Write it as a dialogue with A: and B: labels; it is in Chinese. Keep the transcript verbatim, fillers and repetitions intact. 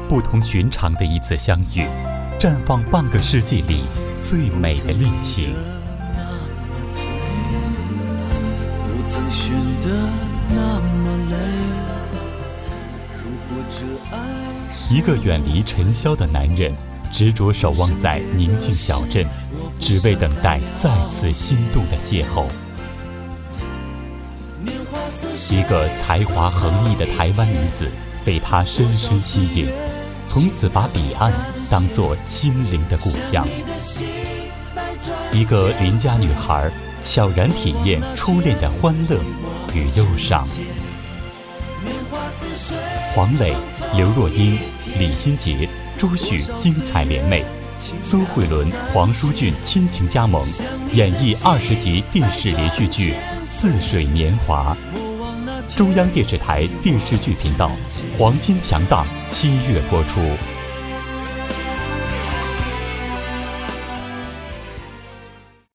A: 不同寻常的一次相遇，绽放半个世纪里最美的恋情。
B: 不曾选得那么累，如果这爱是
A: 一个远离尘嚣的男人，执着守望在宁静小镇，只为等待再次心动的邂逅。一个才华横溢的台湾女子被他深深吸引，从此把彼岸当作心灵的故乡。一个邻家女孩悄然体验初恋的欢乐与忧伤。黄磊、刘若英、李心洁、朱旭精彩联袂，苏慧伦、黄舒骏亲情加盟，演绎二十集电视连续剧《似水年华》。中央电视台电视剧频道黄金强档七月播出。